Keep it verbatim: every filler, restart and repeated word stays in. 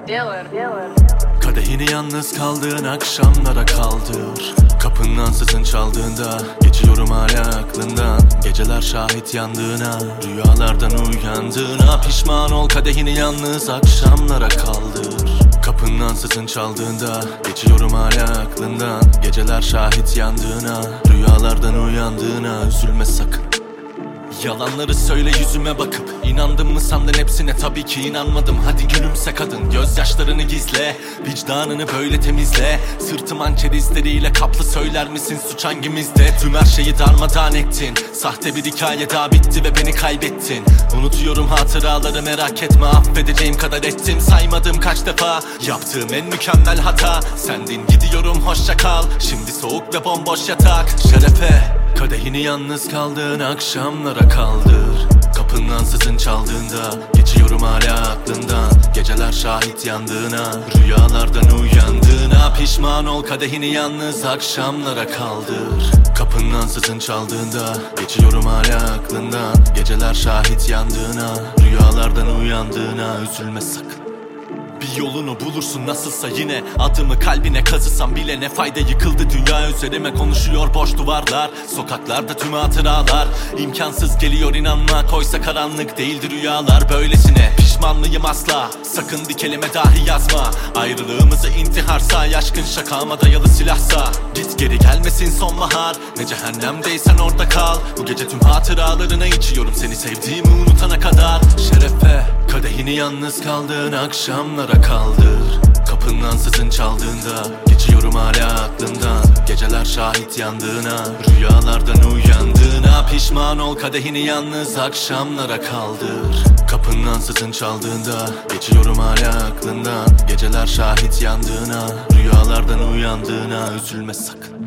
Kadehini yalnız kaldığın akşamlara kaldır. Kapının ansızın çaldığında geçiyorum hala aklından. Geceler şahit yandığına, rüyalardan uyandığına. Pişman ol, kadehini yalnız akşamlara kaldır. Kapının ansızın çaldığında geçiyorum hala aklından. Geceler şahit yandığına, rüyalardan uyandığına. Üzülme sakın. Yalanları söyle yüzüme bakıp, inandın mı sandın hepsine? Tabii ki inanmadım. Hadi gülümse kadın, gözyaşlarını gizle. Vicdanını böyle temizle. Sırtım hançer izleriyle kaplı, söyler misin suç hangimizde? Tüm her şeyi darmadağın ettin. Sahte bir hikaye daha bitti ve beni kaybettin. Unutuyorum hatıraları, merak etme, affedeceğim kadar ettim. Saymadım kaç defa yaptığım en mükemmel hata sendin. Gidiyorum hoşça kal, şimdi soğuk ve bomboş yatak. Şerefe, kadehini yalnız kaldığın akşamlara kaldır. Kapının ansızın çaldığında geçiyorum hala aklından. Geceler şahit yandığına, rüyalardan uyandığına. Pişman ol, kadehini yalnız akşamlara kaldır. Kapının ansızın çaldığında geçiyorum hala aklından. Geceler şahit yandığına, rüyalardan uyandığına. Üzülme sakın. Bir yolunu bulursun nasılsa yine. Adımı kalbine kazısam bile ne fayda, yıkıldı dünya üzerime. Konuşuyor boş duvarlar, sokaklarda tüm hatıralar. İmkansız geliyor inanmak, oysa karanlık değildir rüyalar. Böylesine pişman mıyım asla, sakın bir kelime dahi yazma. Ayrılığımızı intiharsa, aşkın şakama dayalı silahsa. Git geri gelmesin sonbahar, ne cehennemdeysen orada kal. Bu gece tüm hatıralarına içiyorum, seni sevdiğimi unutana kadar. Şerefe, kadehini yalnız kaldığın akşamlara kaldır. Kapının ansızın çaldığında geçiyorum hala aklından. Geceler şahit yandığına, rüyalardan uyandığına. Pişman ol, kadehini yalnız akşamlara kaldır. Kapının ansızın çaldığında geçiyorum hala aklından. Geceler şahit yandığına, rüyalardan uyandığına. Üzülme sakın.